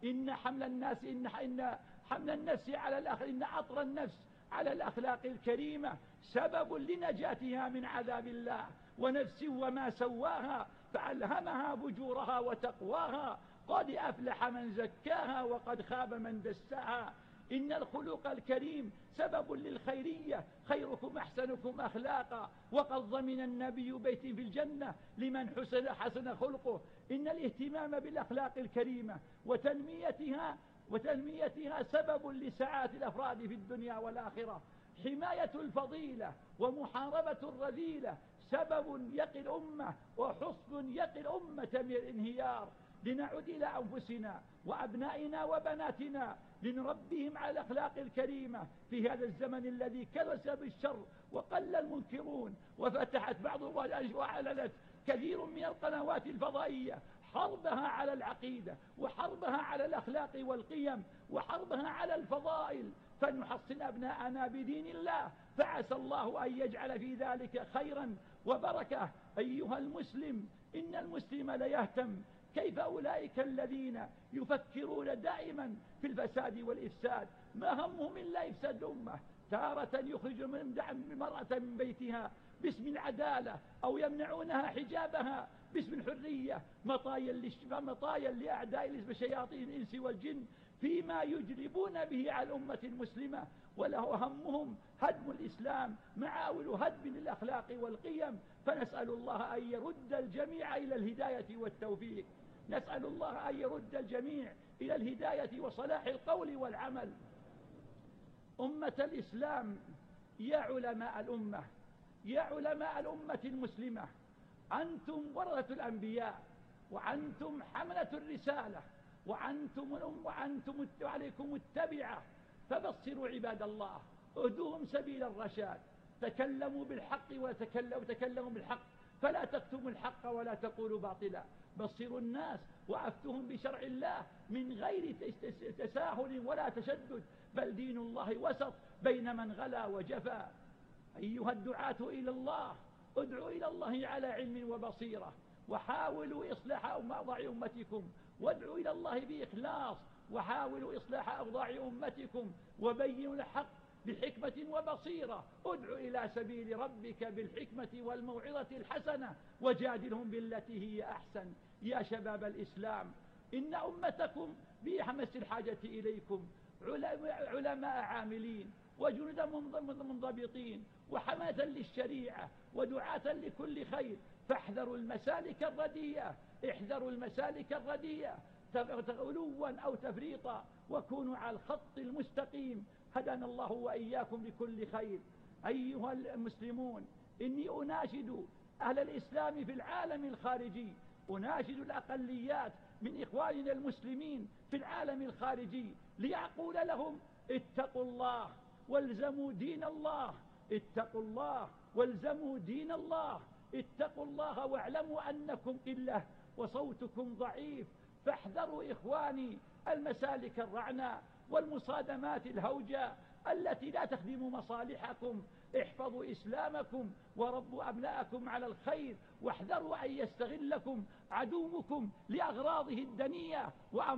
إن حمل الناس إن إن حمل النفس على الأخ إن عطر النفس على الأخلاق الكريمة سبب لنجاتها من عذاب الله. ونفس وما سواها فألهمها فجورها وتقواها، قد أفلح من زكاها وقد خاب من دساها. إن الخلق الكريم سبب للخيرية، خيركم أحسنكم أخلاقا، وقد ضمن النبي بيت في الجنة لمن حسن حسن خلقه. إن الاهتمام بالأخلاق الكريمة وتنميتها وتنميتها سبب لسعادة الأفراد في الدنيا والآخرة. حماية الفضيلة ومحاربة الرذيلة سبب يقي الأمة وحصن يقي الأمة من الانهيار. لنعد إلى أنفسنا وأبنائنا وبناتنا لنربيهم على الأخلاق الكريمة في هذا الزمن الذي كرس بالشر وقل المنكرون، وفتحت بعض وأعلنت كثير من القنوات الفضائية حربها على العقيدة وحربها على الأخلاق والقيم وحربها على الفضائل، فنحصن أبناءنا بدين الله، فعسى الله أن يجعل في ذلك خيرا وبركة. أيها المسلم، إن المسلم ليهتم كيف أولئك الذين يفكرون دائما في الفساد والإفساد ما همهم إلا إفساد الأمة، تارة يخرج من المرأة من بيتها باسم العدالة أو يمنعونها حجابها باسم الحرية، مطايا لأعداء شياطين الإنس والجن فيما يجلبون به على الأمة المسلمة، وله همهم هدم الإسلام معاول هدم للأخلاق والقيم. فنسأل الله أن يرد الجميع إلى الهداية والتوفيق، نسأل الله أن يرد الجميع إلى الهداية وصلاح القول والعمل. أمة الإسلام، يا علماء الأمة، يا علماء الأمة المسلمة، أنتم ورثة الأنبياء وأنتم حملة الرسالة وأنتم الأم وأنتم عليكم التبعة، فبصروا عباد الله، اهدوهم سبيل الرشاد، تكلموا بالحق وتكلموا, وتكلموا بالحق، فلا تكتموا الحق ولا تقولوا باطلا، بصروا الناس وأفتهم بشرع الله من غير تساهل ولا تشدد، بل دين الله وسط بين من غلا وجفا. أيها الدعاة إلى الله، ادعوا إلى الله على علم وبصيرة، وحاولوا إصلاح أوضاع أمتكم، وادعوا إلى الله بإخلاص، وحاولوا إصلاح أوضاع أمتكم، وبينوا الحق بحكمة وبصيرة. ادعوا إلى سبيل ربك بالحكمة والموعظة الحسنة، وجادلهم بالتي هي أحسن. يا شباب الإسلام، إن أمتكم بأمس الحاجة إليكم علماء عاملين وجندا منضبطين وحماة للشريعة ودعاة لكل خير، فاحذروا المسالك الرديئة، احذروا المسالك الرديئة غلوا أو تفريطا، وكونوا على الخط المستقيم. هدانا الله وإياكم لكل خير. أيها المسلمون، إني أناشد أهل الإسلام في العالم الخارجي، أناشد الأقليات من إخواننا المسلمين في العالم الخارجي ليقول لهم: اتقوا الله والزموا دين الله، اتقوا الله والزموا دين الله، اتقوا الله واعلموا أنكم قلة وصوتكم ضعيف، فاحذروا إخواني المسالك الرعنى والمصادمات الهوجة التي لا تخدم مصالحكم. احفظوا إسلامكم وربوا أبناءكم على الخير، واحذروا أن يستغلكم عدوكم لأغراضه الدنية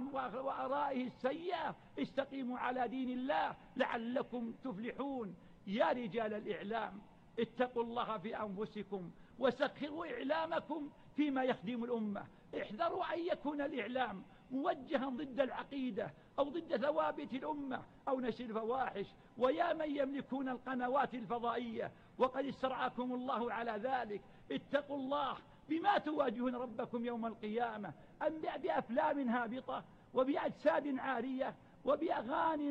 وآرائه السيئة. استقيموا على دين الله لعلكم تفلحون. يا رجال الإعلام، اتقوا الله في أنفسكم وسخروا إعلامكم فيما يخدم الأمة. احذروا أن يكون الإعلام موجها ضد العقيدة أو ضد ثوابت الأمة أو نشر الفواحش. ويا من يملكون القنوات الفضائية وقد استرعاكم الله على ذلك، اتقوا الله بما تواجهون ربكم يوم القيامة، أم بأفلام هابطة وبأجساد عارية وبأغاني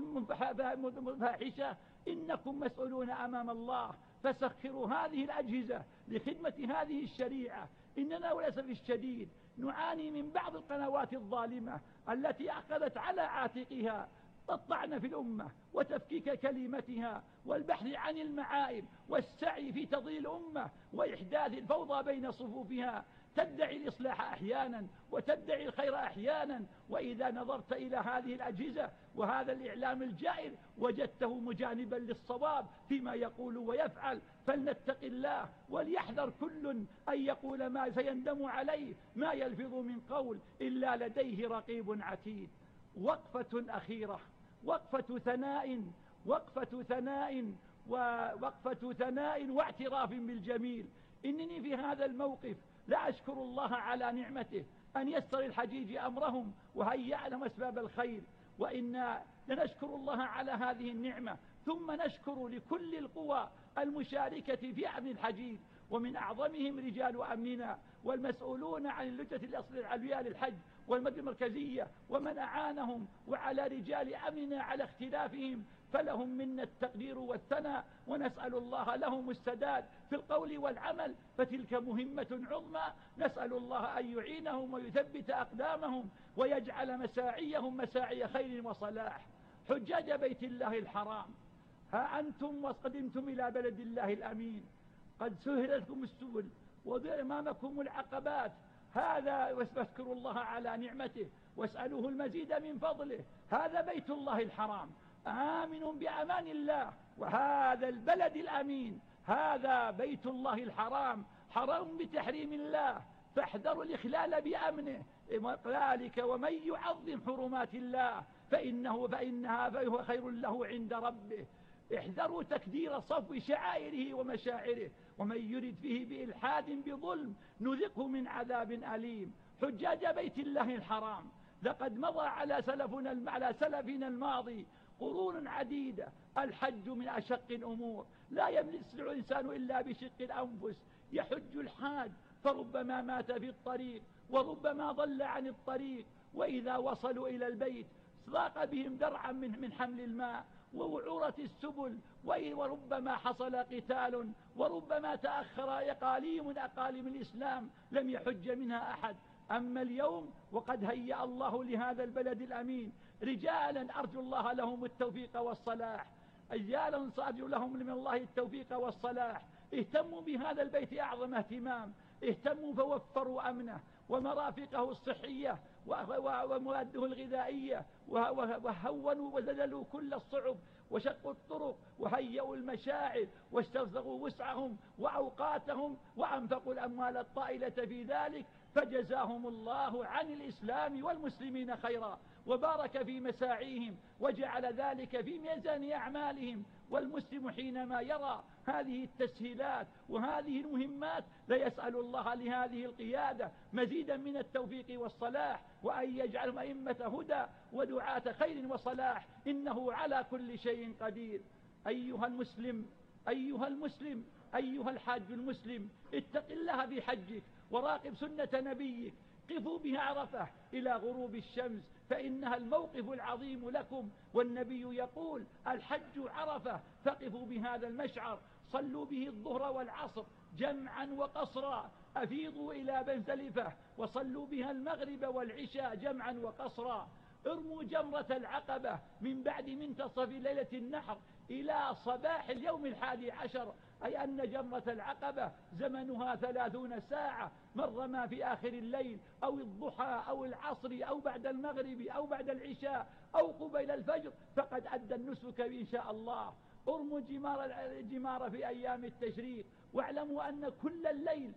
فاحشة. إنكم مسؤولون أمام الله، فسخروا هذه الأجهزة لخدمة هذه الشريعة. إننا وللأسف الشديد نعاني من بعض القنوات الظالمة التي أخذت على عاتقها الطعن في الأمة وتفكيك كلمتها والبحث عن المعائب والسعي في تضليل الأمة وإحداث الفوضى بين صفوفها. تدعي الإصلاح أحيانا وتدعي الخير أحيانا، وإذا نظرت إلى هذه الأجهزة وهذا الإعلام الجائر وجدته مجانبا للصواب فيما يقول ويفعل. فلنتق الله وليحذر كل أن يقول ما سيندم عليه، ما يلفظ من قول إلا لديه رقيب عتيد. وقفة أخيرة، وقفة ثناء، وقفة ثناء ووقفة ثناء واعتراف بالجميل. إنني في هذا الموقف لا أشكر الله على نعمته أن يسر الحجيج أمرهم وهيأ لهم أسباب الخير، وإنا لنشكر الله على هذه النعمة، ثم نشكر لكل القوى المشاركة في أمن الحجيج، ومن أعظمهم رجال أمننا والمسؤولون عن اللجنة الأصل العليا للحج والمجلس المركزية ومن أعانهم، وعلى رجال أمننا على اختلافهم، فلهم منا التقدير والثناء، ونسأل الله لهم السداد في القول والعمل، فتلك مهمة عظمى نسأل الله أن يعينهم ويثبت أقدامهم ويجعل مساعيهم مساعي خير وصلاح. حجاج بيت الله الحرام، ها أنتم وقدمتم إلى بلد الله الأمين، قد سهلت لكم السبل وضع أمامكم العقبات، هذا واذكروا الله على نعمته واسألوه المزيد من فضله. هذا بيت الله الحرام آمن بأمان الله، وهذا البلد الأمين هذا بيت الله الحرام حرام بتحريم الله، فاحذروا الإخلال بأمنه، ذلك ومن يعظم حرمات الله فإنه فإنها فهو خير له عند ربه. احذروا تكدير صفو شعائره ومشاعره، ومن يرد فيه بإلحاد بظلم نذقه من عذاب أليم. حجاج بيت الله الحرام، لقد مضى على سلفنا على سلفنا الماضي قرون عديدة الحج من أشق الأمور، لا يملك الإنسان إلا بشق الأنفس. يحج الحاج فربما مات في الطريق وربما ضل عن الطريق، وإذا وصلوا إلى البيت ضاق بهم درعا من من حمل الماء ووعورة السبل، وربما حصل قتال، وربما تأخر إقاليم من أقاليم الإسلام لم يحج منها أحد. أما اليوم وقد هيأ الله لهذا البلد الأمين رجالا أرجو الله لهم التوفيق والصلاح، رجالا أرجو لهم من الله التوفيق والصلاح، اهتموا بهذا البيت أعظم اهتمام، اهتموا فوفروا أمنه ومرافقه الصحية ومواده الغذائية، وهونوا وزللوا كل الصعب وشقوا الطرق وهيئوا المشاعر واستفزغوا وسعهم وأوقاتهم وأنفقوا الأموال الطائلة في ذلك، فجزاهم الله عن الإسلام والمسلمين خيرا وبارك في مساعيهم وجعل ذلك في ميزان أعمالهم. والمسلم حينما يرى هذه التسهيلات وهذه المهمات ليسأل الله لهذه القيادة مزيدا من التوفيق والصلاح، وأن يجعلهم أئمة هدى ودعاة خير وصلاح، إنه على كل شيء قدير. أيها المسلم أيها المسلم أيها الحاج المسلم، اتق الله في حجك وراقب سنة نبيك، قفوا بها عرفة إلى غروب الشمس فإنها الموقف العظيم لكم، والنبي يقول الحج عرفة، فقفوا بهذا المشعر، صلوا به الظهر والعصر جمعا وقصرا، أفيضوا إلى مزدلفة وصلوا بها المغرب والعشاء جمعا وقصرا، ارموا جمرة العقبة من بعد منتصف ليلة النحر إلى صباح اليوم الحادي عشر، أي أن جمرة العقبة زمنها ثلاثون ساعة، مر ما في آخر الليل أو الضحى أو العصر أو بعد المغرب أو بعد العشاء أو قبيل الفجر فقد أدى النسك إن شاء الله. ارموا جمار الجمار في أيام التشريق، واعلموا أن كل الليل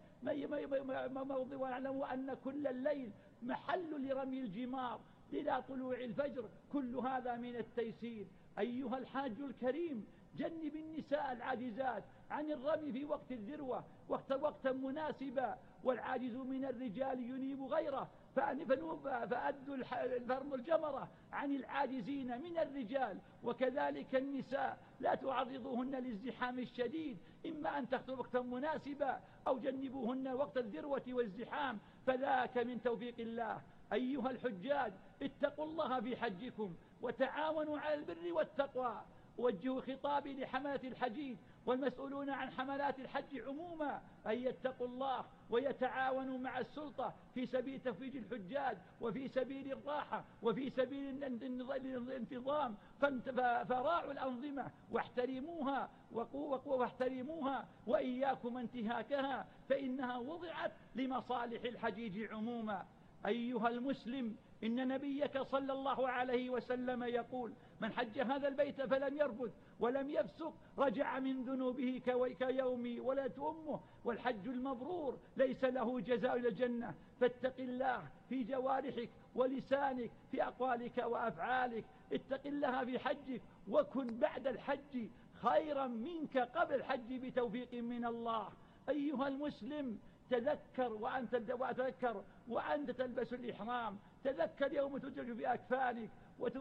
واعلموا أن كل الليل محل لرمي الجمار إلى طلوع الفجر، كل هذا من التيسير. أيها الحاج الكريم، جنب النساء العاجزات عن الرمي في وقت الذروة وقت وقتا مناسبا، والعاجز من الرجال ينيب غيره، فأدوا فرم الجمرة عن العاجزين من الرجال، وكذلك النساء لا تعرضوهن للازدحام الشديد، إما أن تخطوا وقتا مناسبا أو جنبوهن وقت الذروة والازدحام، فذاك من توفيق الله. أيها الحجاج، اتقوا الله في حجكم وتعاونوا على البر والتقوى. وجهوا خطابي لحملة الحجيج والمسؤولون عن حملات الحج عموما أن يتقوا الله ويتعاونوا مع السلطة في سبيل تفويج الحجاج وفي سبيل الراحة وفي سبيل الانتظام، فراعوا الأنظمة واحترموها واحترموها وإياكم انتهاكها، فإنها وضعت لمصالح الحجيج عموما. أيها المسلم، إن نبيك صلى الله عليه وسلم يقول: من حج هذا البيت فلم يرفث ولم يفسق رجع من ذنوبه كيوم ولدت أمه. والحج المبرور ليس له جزاء إلا الجنة. فاتق الله في جوارحك ولسانك، في أقوالك وأفعالك. اتق الله في حجك، وكن بعد الحج خيرا منك قبل الحج بتوفيق من الله. أيها المسلم، تذكر وأنت وتذكر وأنت تلبس الإحرام، تذكر يوم تدرج بأكفانك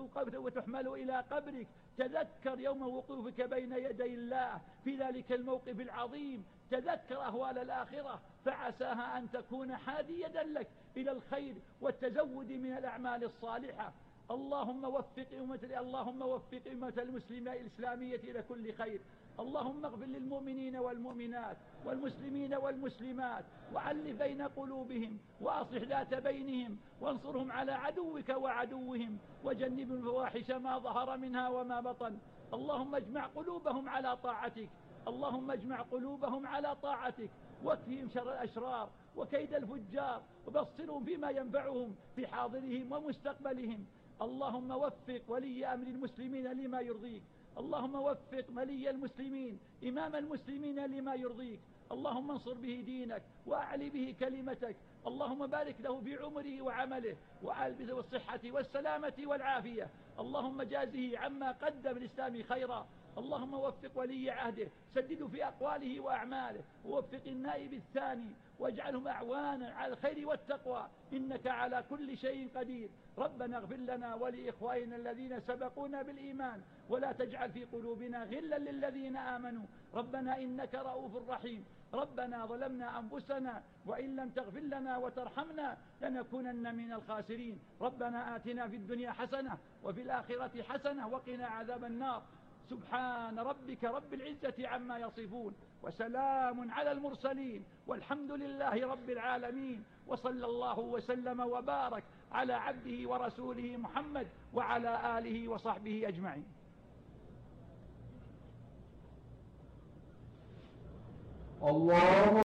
وتحمل إلى قبرك، تذكر يوم وقوفك بين يدي الله في ذلك الموقف العظيم، تذكر أهوال الآخرة، فعساها أن تكون حادية لك إلى الخير والتزود من الأعمال الصالحة. اللهم وفق أمة اللهم وفق أمة المسلمين الإسلامية إلى كل خير. اللهم اغفر للمؤمنين والمؤمنات والمسلمين والمسلمات، وألف بين قلوبهم، وأصلح ذات بينهم، وانصرهم على عدوك وعدوهم، وجنبهم الفواحش ما ظهر منها وما بطن. اللهم اجمع قلوبهم على طاعتك اللهم اجمع قلوبهم على طاعتك، واكفهم شر الأشرار وكيد الفجار، وبصرهم فيما ينفعهم في حاضرهم ومستقبلهم. اللهم وفق ولي أمر المسلمين لما يرضيك. اللهم وفق ولي المسلمين إمام المسلمين لما يرضيك. اللهم انصر به دينك وأعلي به كلمتك. اللهم بارك له في عمره وعمله، وألبسه بالصحة والسلامة والعافية. اللهم جازه عما قدم الإسلام خيرا. اللهم وفق ولي عهده، سدده في أقواله وأعماله، ووفق النائب الثاني، واجعلهم أعوانا على الخير والتقوى، إنك على كل شيء قدير. ربنا اغفر لنا ولإخواننا الذين سبقونا بالإيمان، ولا تجعل في قلوبنا غلا للذين آمنوا. ربنا إنك رؤوف رحيم. ربنا ظلمنا أنفسنا، وإن لم تغفر لنا وترحمنا لنكونن من الخاسرين. ربنا آتنا في الدنيا حسنة وفي الآخرة حسنة وقنا عذاب النار. سبحان ربك رب العزة عما يصفون، وسلام على المرسلين، والحمد لله رب العالمين. وصلى الله وسلم وبارك على عبده ورسوله محمد وعلى آله وصحبه أجمعين. الله